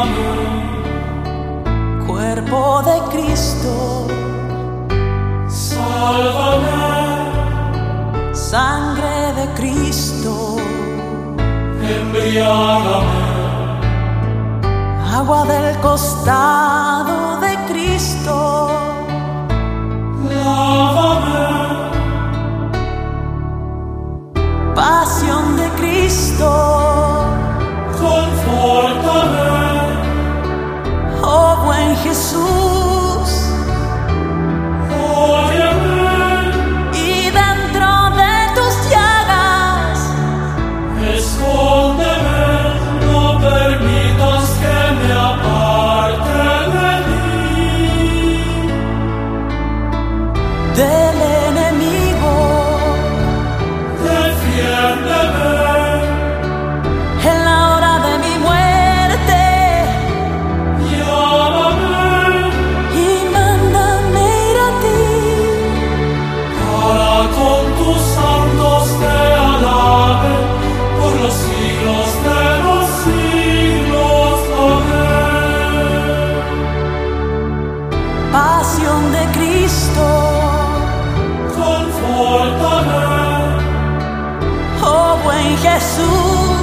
Cuerpo de Cristo, sálvame. sangre de Cristo, Embriágame. agua del costado de Cristo, Lávame. pasión de Cristo, Confórtame. oh buen Jesús, Óyeme. y dentro de tus llagas, Escóndeme. No permitas que me aparte de ti. del enemigo, Defiéndeme. en la hora de mi muerte, Llámame. y mándame ir a ti, Para con tus santos te alabe por los siglos de los siglos. Amén. pasión de Cristo, Confórtame. oh buen Jesús.